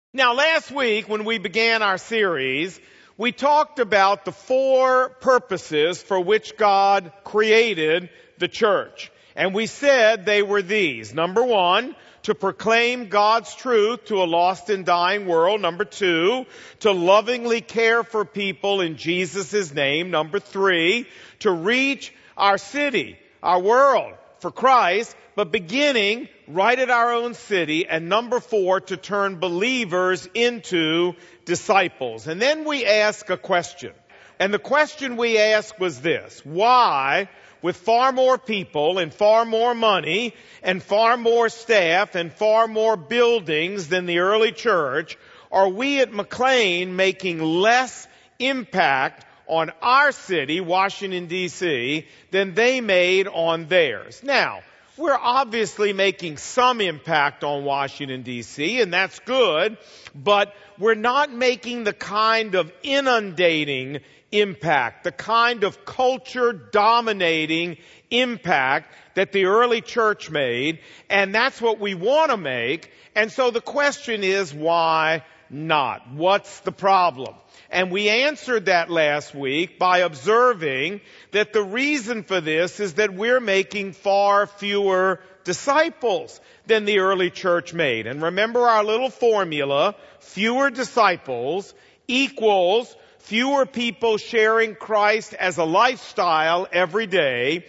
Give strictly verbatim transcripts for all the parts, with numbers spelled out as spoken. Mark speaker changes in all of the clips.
Speaker 1: Now, last week when we began our series, we talked about the four purposes for which God created the church. And we said they were these. Number one, to proclaim God's truth to a lost and dying world. Number two, to lovingly care for people in Jesus' name. Number three, to reach our city, our world for Christ, but beginning right at our own city. And number four, to turn believers into disciples. And then we ask a question. And the question we asked was this: why, with far more people and far more money and far more staff and far more buildings than the early church, are we at McLean making less impact on our city, Washington, D C, than they made on theirs? Now, we're obviously making some impact on Washington, D C, and that's good, but we're not making the kind of inundating impact, the kind of culture-dominating impact that the early church made, and that's what we want to make. And so the question is, why not? What's the problem? And we answered that last week by observing that the reason for this is that we're making far fewer disciples than the early church made. And remember our little formula: fewer disciples equals fewer people sharing Christ as a lifestyle every day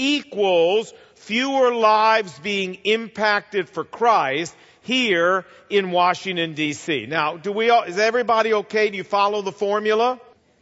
Speaker 1: equals fewer lives being impacted for Christ here in Washington, D C. Now, do we all, is everybody okay? Do you follow the formula?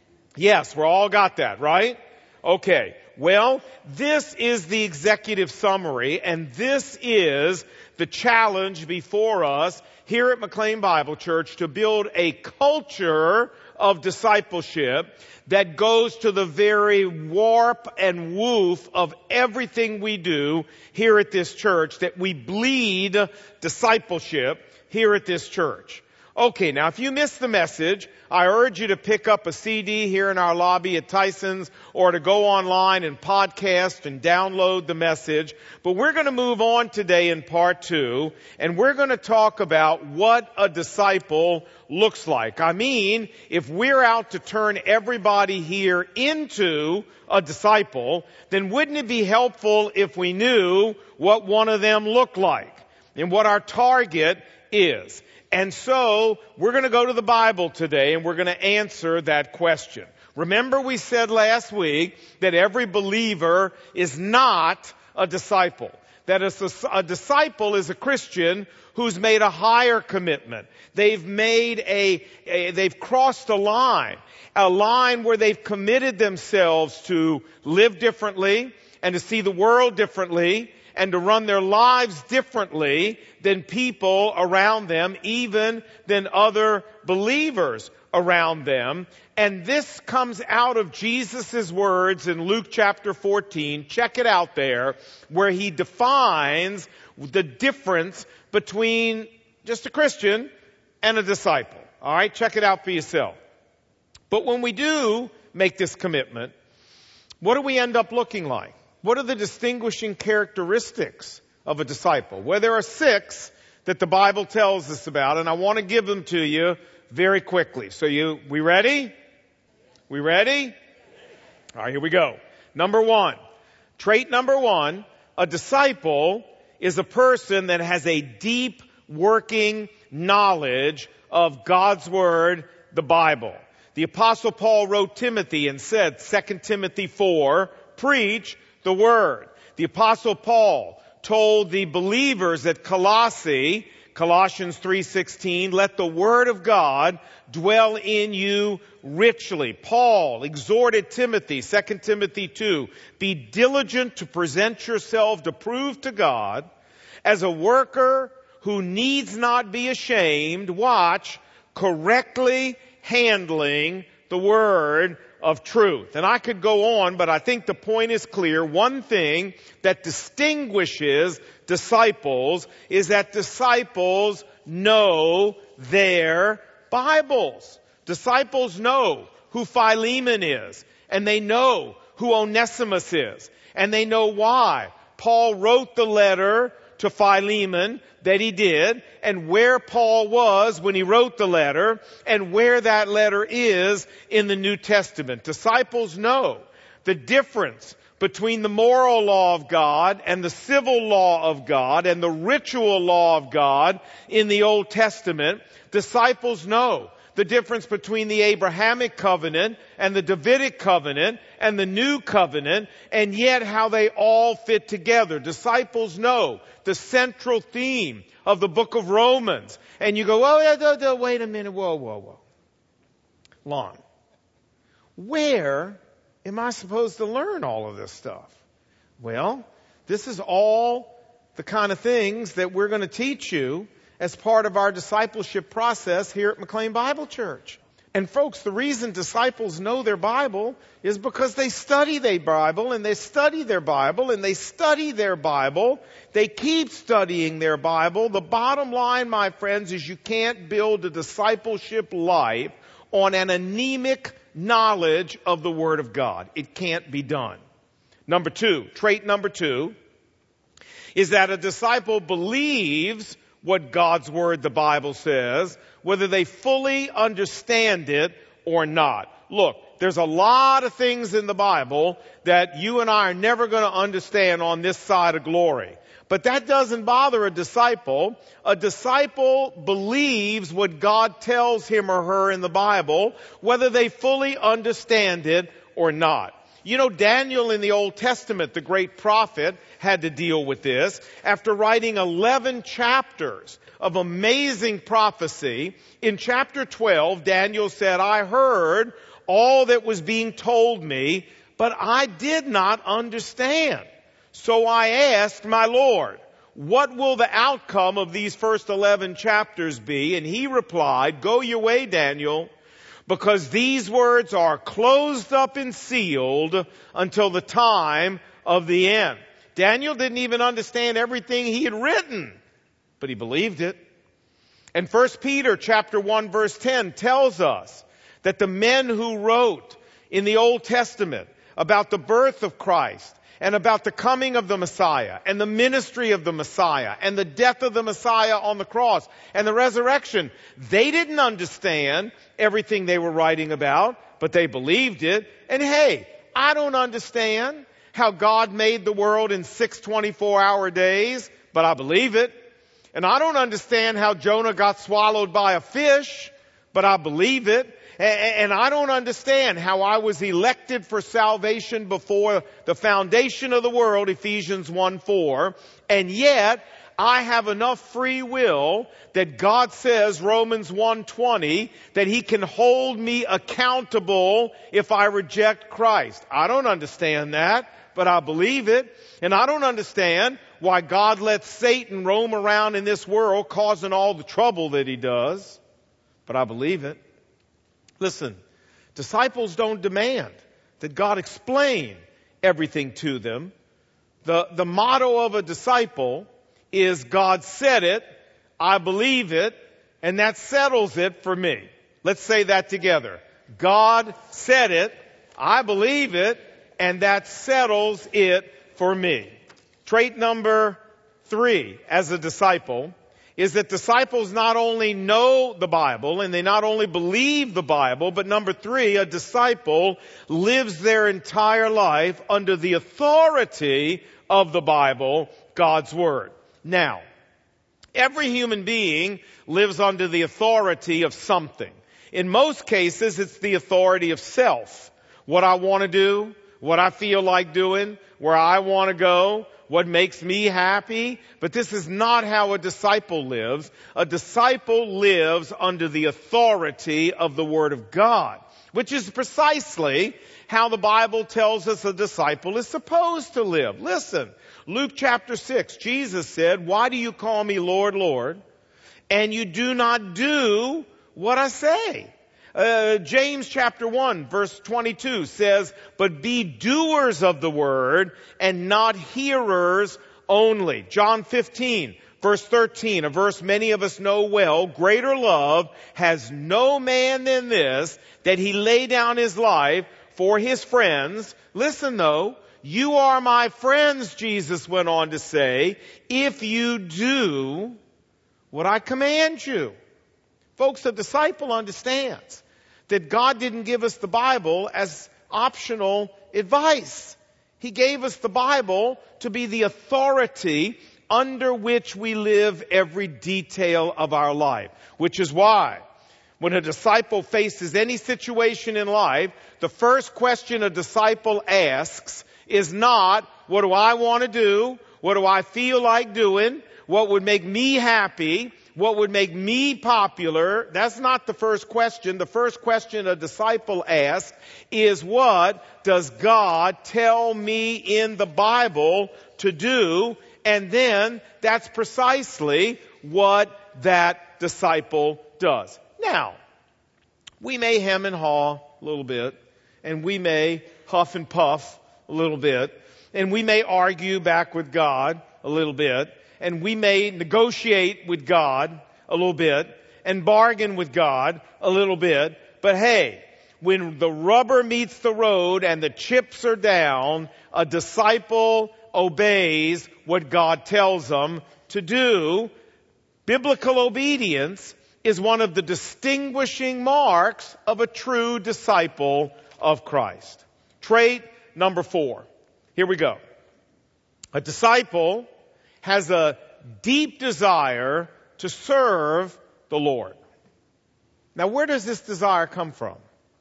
Speaker 1: Yes, we're all got that, right? Okay. Well, this is the executive summary, and this is the challenge before us here at McLean Bible Church, to build a culture of discipleship that goes to the very warp and woof of everything we do here at this church, that we bleed discipleship here at this church. Okay, now if you missed the message, I urge you to pick up a C D here in our lobby at Tyson's, or to go online and podcast and download the message. But we're going to move on today in part two, and we're going to talk about what a disciple looks like. I mean, if we're out to turn everybody here into a disciple, then wouldn't it be helpful if we knew what one of them looked like and what our target is? And so we're going to go to the Bible today, and we're going to answer that question. Remember, we said last week that every believer is not a disciple. That a, a disciple is a Christian who's made a higher commitment. They've made a, a, they've crossed a line, a line where they've committed themselves to live differently and to see the world differently and to run their lives differently than people around them, even than other believers around them. And this comes out of Jesus' words in Luke chapter fourteen. Check it out there, where he defines the difference between just a Christian and a disciple. All right, check it out for yourself. But when we do make this commitment, what do we end up looking like? What are the distinguishing characteristics of a disciple? Well, there are six that the Bible tells us about, and I want to give them to you very quickly. So you, we ready? We ready? All right, here we go. Number one, trait number one, a disciple is a person that has a deep working knowledge of God's Word, the Bible. The Apostle Paul wrote Timothy and said, Second Timothy four, preach the Word. The Apostle Paul told the believers at Colossae, Colossians three sixteen, let the Word of God dwell in you richly. Paul exhorted Timothy, Second Timothy two, be diligent to present yourself approved to God as a worker who needs not be ashamed, watch, correctly handling the Word of truth. And I could go on, but I think the point is clear. One thing that distinguishes disciples is that disciples know their Bibles. Disciples know who Philemon is, and they know who Onesimus is, and they know why Paul wrote the letter to Philemon that he did, and where Paul was when he wrote the letter, and where that letter is in the New Testament. Disciples know the difference between the moral law of God and the civil law of God and the ritual law of God in the Old Testament. Disciples know the difference between the Abrahamic covenant and the Davidic covenant and the new covenant, and yet how they all fit together. Disciples know the central theme of the book of Romans. And you go, oh, yeah, yeah, yeah, wait a minute, whoa, whoa, whoa. Lon, where am I supposed to learn all of this stuff? Well, this is all the kind of things that we're going to teach you as part of our discipleship process here at McLean Bible Church. And folks, the reason disciples know their Bible is because they study their Bible and they study their Bible and they study their Bible. They keep studying their Bible. The bottom line, my friends, is you can't build a discipleship life on an anemic knowledge of the Word of God. It can't be done. Number two, trait number two, is that a disciple believes what God's Word, the Bible says, whether they fully understand it or not. Look, there's a lot of things in the Bible that you and I are never going to understand on this side of glory. But that doesn't bother a disciple. A disciple believes what God tells him or her in the Bible, whether they fully understand it or not. You know, Daniel in the Old Testament, the great prophet, had to deal with this. After writing eleven chapters of amazing prophecy, in chapter twelve, Daniel said, I heard all that was being told me, but I did not understand. So I asked my Lord, what will the outcome of these first eleven chapters be? And he replied, go your way, Daniel, because these words are closed up and sealed until the time of the end. Daniel didn't even understand everything he had written, but he believed it. And First Peter chapter one verse ten tells us that the men who wrote in the Old Testament about the birth of Christ and about the coming of the Messiah and the ministry of the Messiah and the death of the Messiah on the cross and the resurrection, they didn't understand everything they were writing about, but they believed it. And hey, I don't understand how God made the world in six twenty-four hour days, but I believe it. And I don't understand how Jonah got swallowed by a fish, but I believe it. And I don't understand how I was elected for salvation before the foundation of the world, Ephesians one four, and yet I have enough free will that God says, Romans one twenty, that He can hold me accountable if I reject Christ. I don't understand that, but I believe it. And I don't understand why God lets Satan roam around in this world causing all the trouble that he does, but I believe it. Listen, disciples don't demand that God explain everything to them. The, the motto of a disciple is God said it, I believe it, and that settles it for me. Let's say that together. God said it, I believe it, and that settles it for me. Trait number three as a disciple is that disciples not only know the Bible and they not only believe the Bible, but number three, a disciple lives their entire life under the authority of the Bible, God's Word. Now, every human being lives under the authority of something. In most cases, it's the authority of self. What I want to do, what I feel like doing, where I want to go, what makes me happy. But this is not how a disciple lives. A disciple lives under the authority of the Word of God, which is precisely how the Bible tells us a disciple is supposed to live. Listen, Luke chapter six, Jesus said, why do you call me Lord, Lord, and you do not do what I say? Uh, James chapter one verse twenty-two says, but be doers of the word and not hearers only. John fifteen verse thirteen, a verse many of us know well, greater love has no man than this, that he lay down his life for his friends. Listen though, You are my friends, Jesus went on to say, if you do what I command you. Folks, a disciple understands that God didn't give us the Bible as optional advice. He gave us the Bible to be the authority under which we live every detail of our life. Which is why, when a disciple faces any situation in life, the first question a disciple asks is not, what do I want to do? What do I feel like doing? What would make me happy? What would make me popular? That's not the first question. The first question a disciple asks is, what does God tell me in the Bible to do? And then that's precisely what that disciple does. Now, we may hem and haw a little bit, and we may huff and puff a little bit, and we may argue back with God a little bit, and we may negotiate with God a little bit, and bargain with God a little bit. But hey, when the rubber meets the road and the chips are down, a disciple obeys what God tells them to do. Biblical obedience is one of the distinguishing marks of a true disciple of Christ. Trait number four. Here we go. A disciple has a deep desire to serve the Lord. Now, where does this desire come from?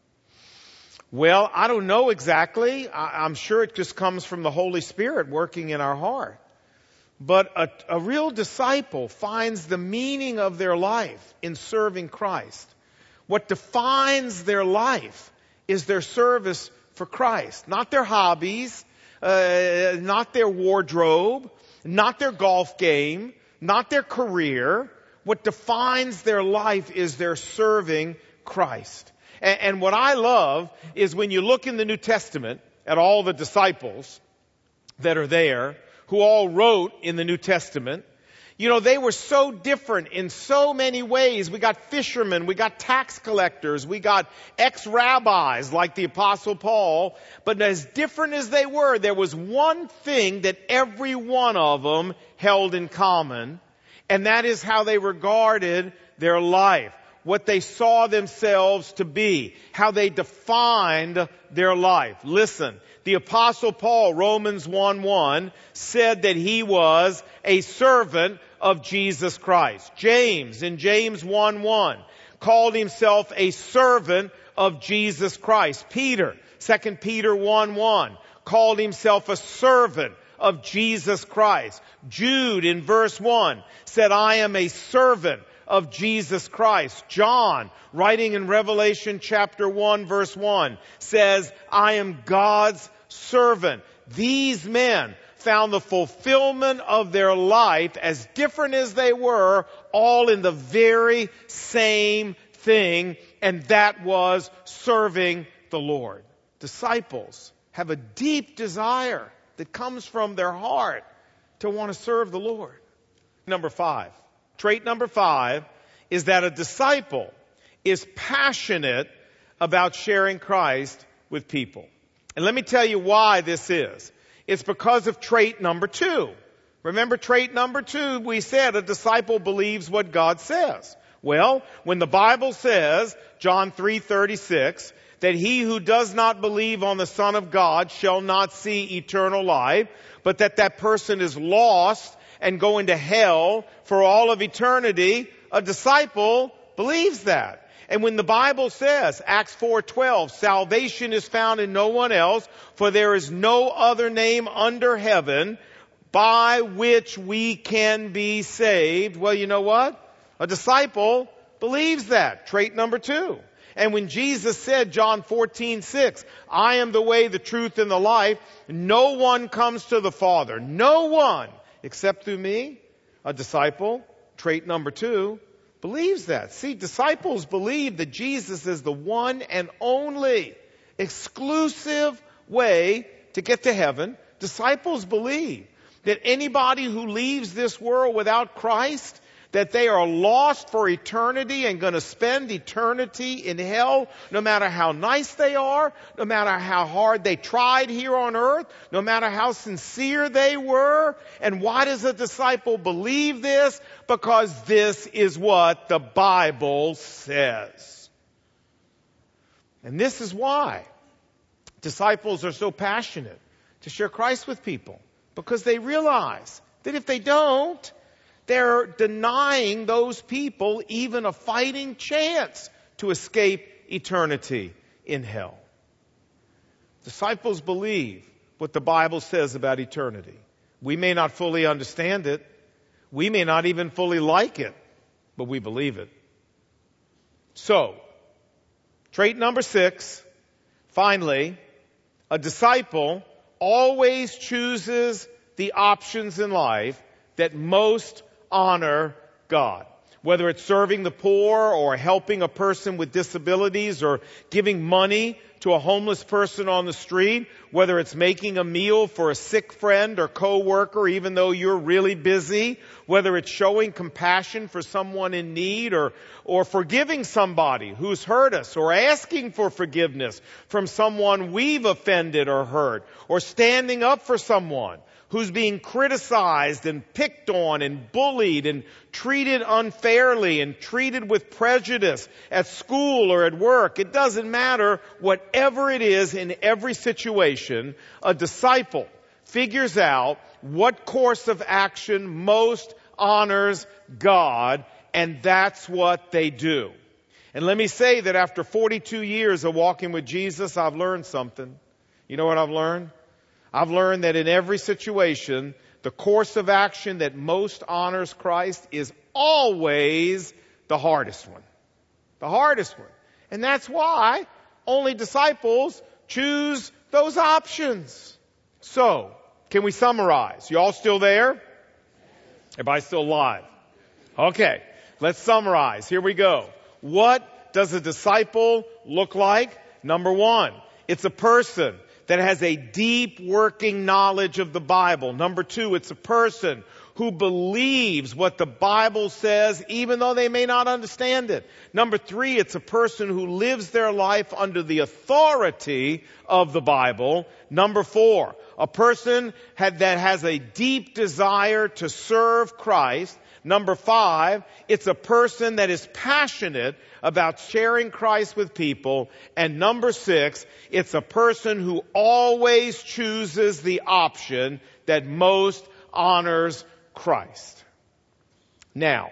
Speaker 1: Well, I don't know exactly. I, I'm sure it just comes from the Holy Spirit working in our heart. But a, a real disciple finds the meaning of their life in serving Christ. What defines their life is their service for Christ. Not their hobbies, uh, not their wardrobe, not their golf game, not their career. What defines their life is their serving Christ. And, and what I love is when you look in the New Testament at all the disciples that are there, who all wrote in the New Testament, you know, they were so different in so many ways. We got fishermen, we got tax collectors, we got ex-rabbis like the Apostle Paul. But as different as they were, there was one thing that every one of them held in common, and that is how they regarded their life, what they saw themselves to be, how they defined their life. Listen, the Apostle Paul, Romans one one, said that he was a servant of Jesus Christ. James, in James one one, called himself a servant of Jesus Christ. Peter, Second Peter one one, called himself a servant of Jesus Christ. Jude, in verse one, said, I am a servant of Jesus Christ. John, writing in Revelation chapter one, verse one, says, I am God's servant. These men found the fulfillment of their life, as different as they were, all in the very same thing, and that was serving the Lord. Disciples have a deep desire that comes from their heart to want to serve the Lord. Number five. Trait number five is that a disciple is passionate about sharing Christ with people. And let me tell you why this is. It's because of trait number two. Remember trait number two, we said a disciple believes what God says. Well, when the Bible says, John three thirty-six, that he who does not believe on the Son of God shall not see eternal life, but that that person is lost and go into hell for all of eternity, a disciple believes that. And when the Bible says, Acts four twelve, salvation is found in no one else, for there is no other name under heaven by which we can be saved. Well, you know what? A disciple believes that. Trait number two. And when Jesus said, John fourteen six, I am the way, the truth, and the life, no one comes to the Father, no one, except through me, a disciple, trait number two, believes that. See, disciples believe that Jesus is the one and only exclusive way to get to heaven. Disciples believe that anybody who leaves this world without Christ, that they are lost for eternity and going to spend eternity in hell, no matter how nice they are, no matter how hard they tried here on earth, no matter how sincere they were. And why does a disciple believe this? Because this is what the Bible says. And this is why disciples are so passionate to share Christ with people, because they realize that if they don't, they're denying those people even a fighting chance to escape eternity in hell. Disciples believe what the Bible says about eternity. We may not fully understand it. We may not even fully like it, but we believe it. So, trait number six, finally, a disciple always chooses the options in life that most honor God. Whether it's serving the poor or helping a person with disabilities or giving money to a homeless person on the street, whether it's making a meal for a sick friend or coworker even though you're really busy, whether it's showing compassion for someone in need or, or forgiving somebody who's hurt us or asking for forgiveness from someone we've offended or hurt, or standing up for someone who's being criticized and picked on and bullied and treated unfairly and treated with prejudice at school or at work. It doesn't matter. Whatever it is, in every situation, a disciple figures out what course of action most honors God, and that's what they do. And let me say that after forty-two years of walking with Jesus, I've learned something. You know what I've learned? I've learned that in every situation, the course of action that most honors Christ is always the hardest one. The hardest one. And that's why only disciples choose those options. So, can we summarize? You all still there? Everybody still alive? Okay, let's summarize. Here we go. What does a disciple look like? Number one, it's a person that has a deep working knowledge of the Bible. Number two, it's a person who believes what the Bible says even though they may not understand it. Number three, it's a person who lives their life under the authority of the Bible. Number four, a person had, that has a deep desire to serve Christ. Number five, it's a person that is passionate about sharing Christ with people. And number six, it's a person who always chooses the option that most honors Christ. Now,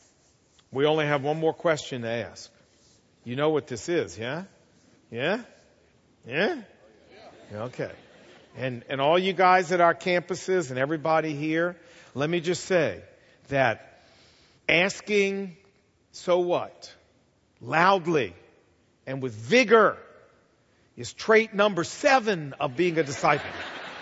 Speaker 1: we only have one more question to ask. You know what this is, yeah? Yeah? Yeah? Okay. And, and all you guys at our campuses and everybody here, let me just say that asking, so what? Loudly and with vigor is trait number seven of being a disciple.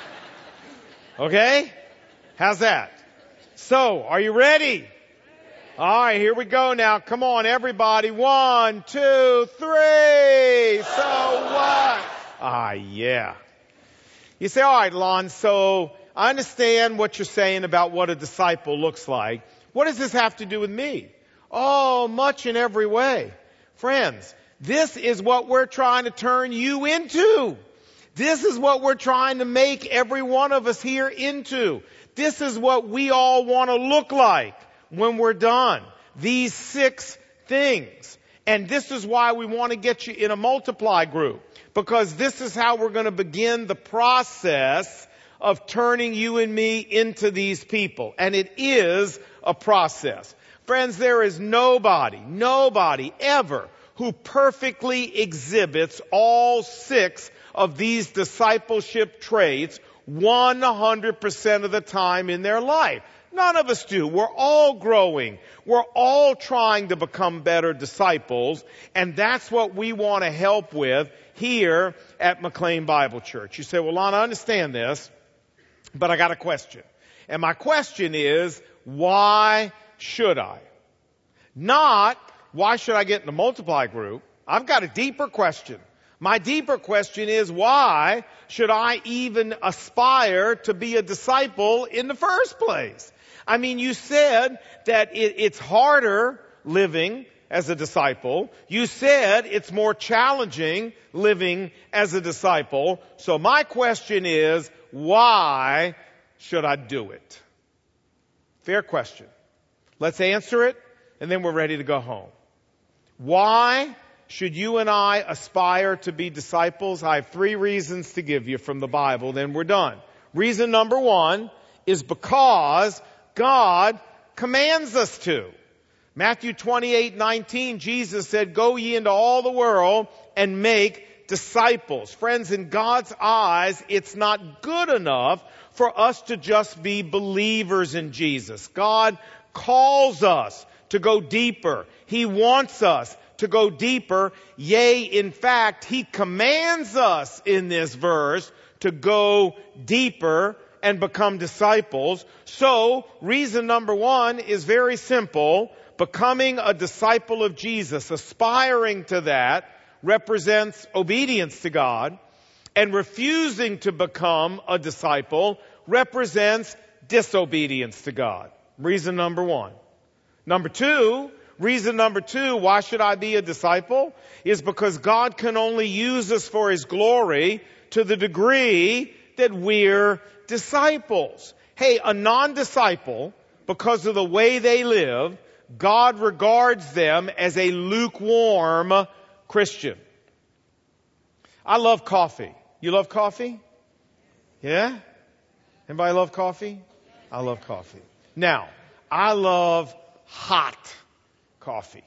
Speaker 1: Okay? How's that? So, are you ready? All right, here we go now. Come on, everybody. One, two, three. So what? Ah, yeah. You say, all right, Lon, so I understand what you're saying about what a disciple looks like. What does this have to do with me? Oh, much in every way. Friends, this is what we're trying to turn you into. This is what we're trying to make every one of us here into. This is what we all want to look like when we're done. These six things. And this is why we want to get you in a multiply group. Because this is how we're going to begin the process of turning you and me into these people. And it is a process. Friends, there is nobody, nobody ever who perfectly exhibits all six of these discipleship traits one hundred percent of the time in their life. None of us do. We're all growing. We're all trying to become better disciples. And that's what we want to help with here at McLean Bible Church. You say, well, Lon, I understand this, but I got a question. And my question is, why should I? Not, why should I get in the multiply group? I've got a deeper question. My deeper question is, why should I even aspire to be a disciple in the first place? I mean, you said that it, it's harder living as a disciple. You said it's more challenging living as a disciple. So my question is, why should I do it? Fair question. Let's answer it, and then we're ready to go home. Why should you and I aspire to be disciples? I have three reasons to give you from the Bible, then we're done. Reason number one is because God commands us to. Matthew twenty-eight nineteen, Jesus said, "Go ye into all the world and make disciples." Friends, in God's eyes, it's not good enough for us to just be believers in Jesus. God calls us to go deeper. He wants us to go deeper. Yea, in fact, He commands us in this verse to go deeper and become disciples. So, reason number one is very simple. Becoming a disciple of Jesus, aspiring to that, represents obedience to God, and refusing to become a disciple represents disobedience to God. Reason number one. Number two, reason number two, why should I be a disciple? Is because God can only use us for His glory to the degree that we're disciples. Hey, a non-disciple, because of the way they live, God regards them as a lukewarm Christian. I love coffee. You love coffee? Yeah? Anybody love coffee? I love coffee. Now, I love hot coffee.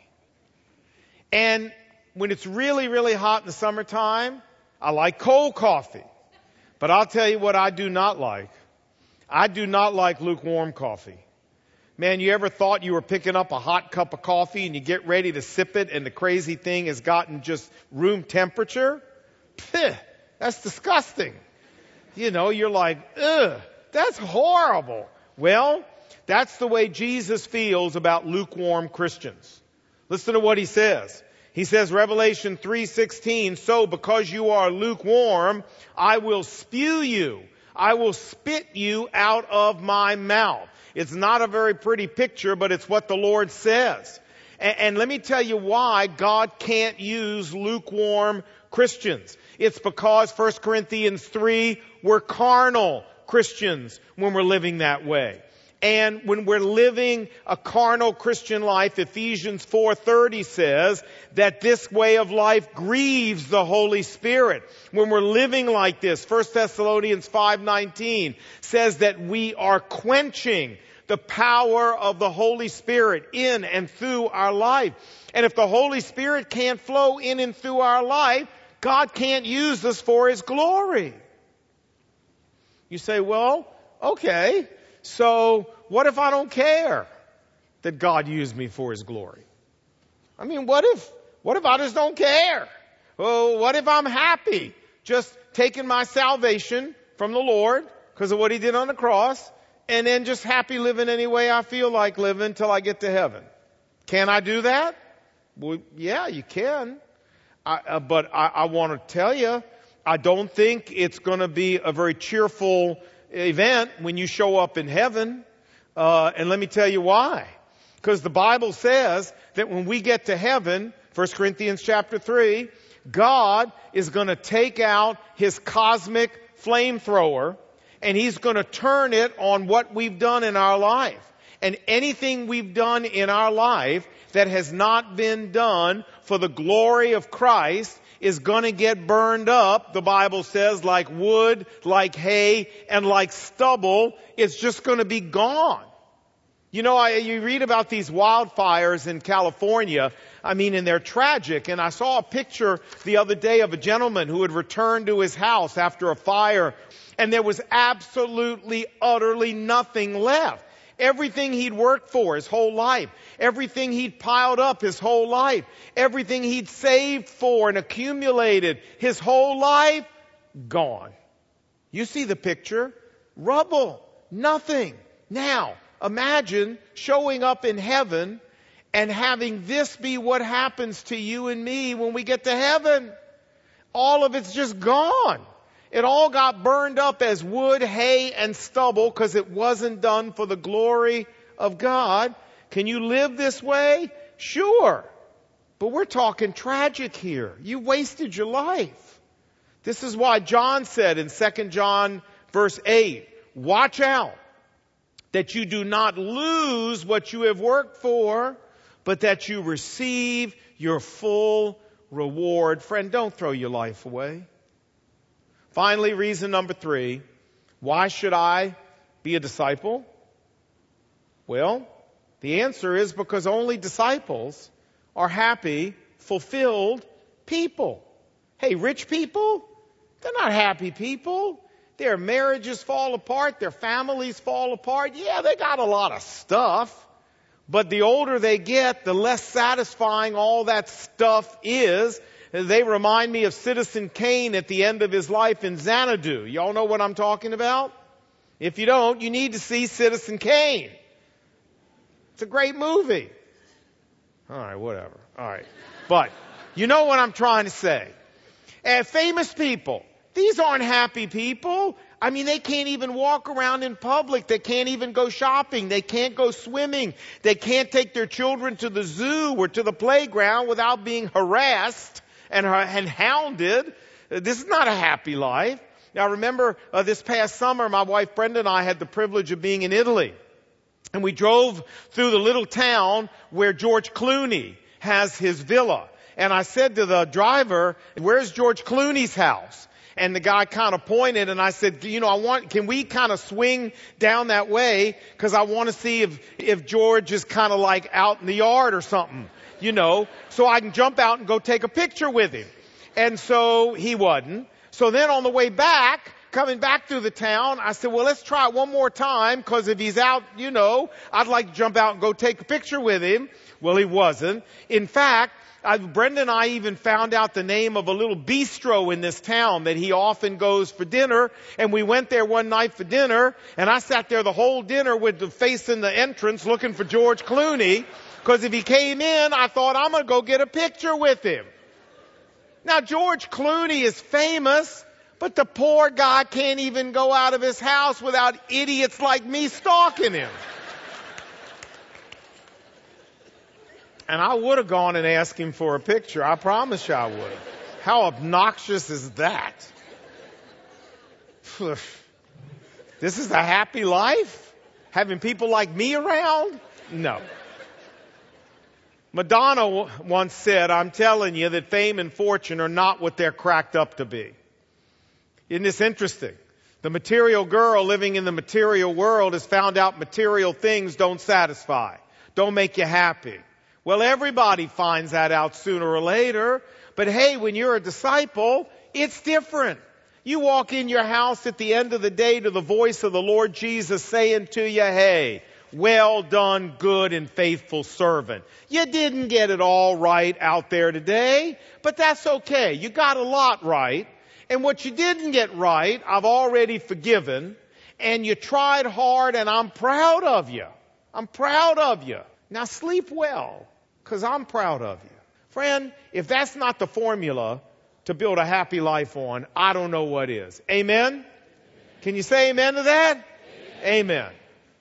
Speaker 1: And when it's really, really hot in the summertime, I like cold coffee. But I'll tell you what I do not like. I do not like lukewarm coffee. Man, you ever thought you were picking up a hot cup of coffee and you get ready to sip it and the crazy thing has gotten just room temperature? Pfft, that's disgusting. You know, you're like, ugh, that's horrible. Well, that's the way Jesus feels about lukewarm Christians. Listen to what He says. He says, Revelation three sixteen, "So because you are lukewarm, I will spew you. I will spit you out of my mouth." It's not a very pretty picture, but it's what the Lord says. And, and let me tell you why God can't use lukewarm Christians. It's because First Corinthians three, we're carnal Christians when we're living that way. And when we're living a carnal Christian life, Ephesians four thirty says that this way of life grieves the Holy Spirit. When we're living like this, First Thessalonians five nineteen says that we are quenching the power of the Holy Spirit in and through our life. And if the Holy Spirit can't flow in and through our life, God can't use us for His glory. You say, well, okay. So what if I don't care that God used me for His glory? I mean, what if, what if I just don't care? Oh, what if I'm happy just taking my salvation from the Lord because of what He did on the cross and then just happy living any way I feel like living till I get to heaven? Can I do that? Well, yeah, you can. I, uh, but I, I want to tell you, I don't think it's going to be a very cheerful event when you show up in heaven. Uh, and let me tell you why. Because the Bible says that when we get to heaven, First Corinthians chapter three, God is going to take out His cosmic flamethrower and He's going to turn it on what we've done in our life. And anything we've done in our life that has not been done for the glory of Christ is going to get burned up, the Bible says, like wood, like hay, and like stubble. It's just going to be gone. You know, I, you read about these wildfires in California. I mean, and they're tragic. And I saw a picture the other day of a gentleman who had returned to his house after a fire, and there was absolutely, utterly nothing left. Everything he'd worked for his whole life, everything he'd piled up his whole life, everything he'd saved for and accumulated his whole life, gone. You see the picture? Rubble. Nothing. Now, imagine showing up in heaven and having this be what happens to you and me when we get to heaven. All of it's just gone. It all got burned up as wood, hay, and stubble because it wasn't done for the glory of God. Can you live this way? Sure. But we're talking tragic here. You wasted your life. This is why John said in Second John verse eight, watch out that you do not lose what you have worked for, but that you receive your full reward. Friend, don't throw your life away. Finally, reason number three, why should I be a disciple? Well, the answer is because only disciples are happy, fulfilled people. Hey, rich people, they're not happy people. Their marriages fall apart. Their families fall apart. Yeah, they got a lot of stuff. But the older they get, the less satisfying all that stuff is. They remind me of Citizen Kane at the end of his life in Xanadu. Y'all know what I'm talking about? If you don't, you need to see Citizen Kane. It's a great movie. All right, whatever. All right. But you know what I'm trying to say. And famous people, these aren't happy people. I mean, they can't even walk around in public. They can't even go shopping. They can't go swimming. They can't take their children to the zoo or to the playground without being harassed and, and hounded. This is not a happy life. Now, remember, uh, this past summer, my wife Brenda and I had the privilege of being in Italy. And we drove through the little town where George Clooney has his villa. And I said to the driver, where's George Clooney's house? And the guy kind of pointed, and I said, you know, I want, can we kind of swing down that way? Because I want to see if, if George is kind of like out in the yard or something, you know, so I can jump out and go take a picture with him. And so he wasn't. So then on the way back, coming back through the town, I said, well, let's try it one more time, because if he's out, you know, I'd like to jump out and go take a picture with him. Well, he wasn't. In fact, I, Brenda and I even found out the name of a little bistro in this town that he often goes for dinner. And we went there one night for dinner, and I sat there the whole dinner with the face in the entrance looking for George Clooney, because if he came in, I thought, I'm going to go get a picture with him. Now, George Clooney is famous, but the poor guy can't even go out of his house without idiots like me stalking him. And I would have gone and asked him for a picture. I promise you I would have. How obnoxious is that? This is a happy life? Having people like me around? No. Madonna once said, I'm telling you that fame and fortune are not what they're cracked up to be. Isn't this interesting? The material girl living in the material world has found out material things don't satisfy, don't make you happy. Well, everybody finds that out sooner or later. But hey, when you're a disciple, it's different. You walk in your house at the end of the day to the voice of the Lord Jesus saying to you, hey, well done, good and faithful servant. You didn't get it all right out there today, but that's okay. You got a lot right. And what you didn't get right, I've already forgiven. And you tried hard, and I'm proud of you. I'm proud of you. Now sleep well, because I'm proud of you. Friend, if that's not the formula to build a happy life on, I don't know what is. Amen? Can you say amen to that? Amen. Amen.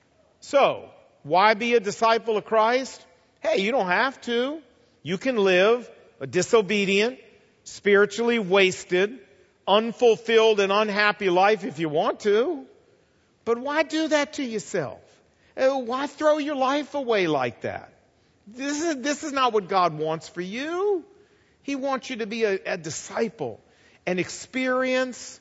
Speaker 1: So, why be a disciple of Christ? Hey, you don't have to. You can live a disobedient, spiritually wasted, unfulfilled and unhappy life if you want to. But why do that to yourself? Why throw your life away like that? This is, this is not what God wants for you. He wants you to be a, a disciple and experience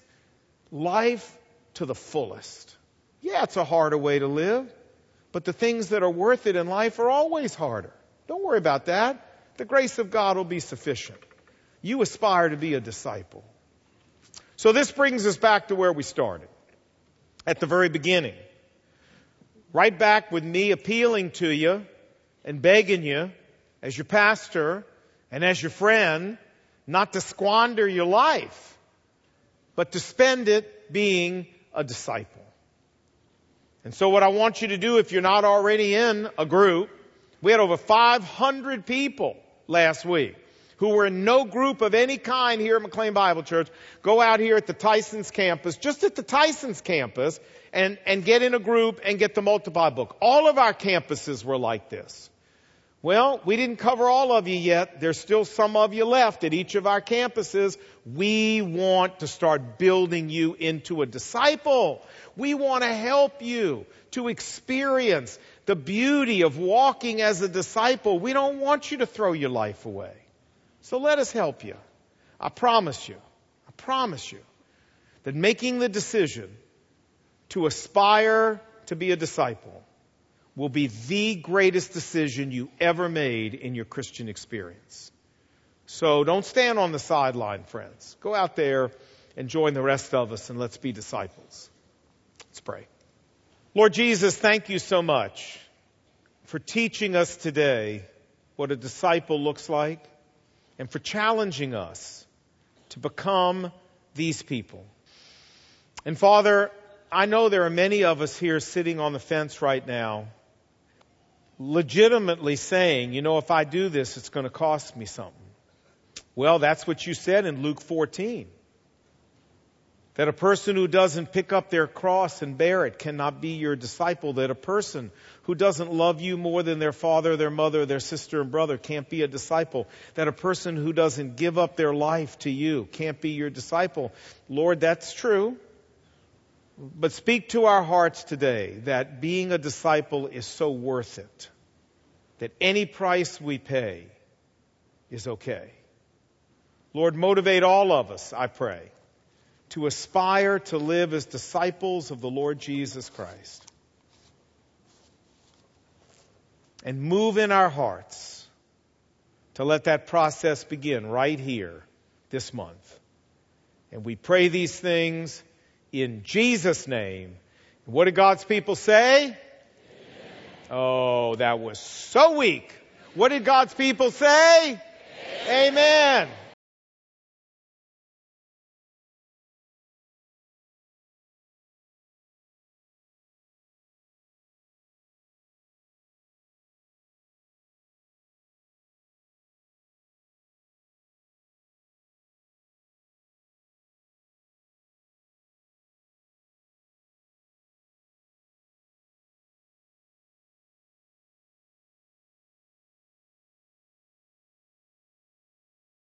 Speaker 1: life to the fullest. Yeah, it's a harder way to live, but the things that are worth it in life are always harder. Don't worry about that. The grace of God will be sufficient. You aspire to be a disciple. So this brings us back to where we started, at the very beginning. Right back with me appealing to you and begging you as your pastor and as your friend not to squander your life, but to spend it being a disciple. And so what I want you to do, if you're not already in a group, we had over five hundred people last week who were in no group of any kind here at McLean Bible Church, go out here at the Tyson's campus, just at the Tyson's campus, and, and get in a group and get the Multiply book. All of our campuses were like this. Well, we didn't cover all of you yet. There's still some of you left at each of our campuses. We want to start building you into a disciple. We want to help you to experience the beauty of walking as a disciple. We don't want you to throw your life away. So let us help you. I promise you, I promise you that making the decision to aspire to be a disciple will be the greatest decision you ever made in your Christian experience. So don't stand on the sideline, friends. Go out there and join the rest of us, and let's be disciples. Let's pray. Lord Jesus, thank you so much for teaching us today what a disciple looks like and for challenging us to become these people. And Father, I know there are many of us here sitting on the fence right now, legitimately saying, you know, if I do this, it's going to cost me something. Well, that's what you said in Luke fourteen. That a person who doesn't pick up their cross and bear it cannot be your disciple. That a person who doesn't love you more than their father, their mother, their sister and brother can't be a disciple. That a person who doesn't give up their life to you can't be your disciple. Lord, that's true. But speak to our hearts today that being a disciple is so worth it. That any price we pay is okay. Lord, motivate all of us, I pray, to aspire to live as disciples of the Lord Jesus Christ. And move in our hearts to let that process begin right here this month. And we pray these things in Jesus' name. What did God's people say? Amen. Oh, that was so weak. What did God's people say? Amen. Amen.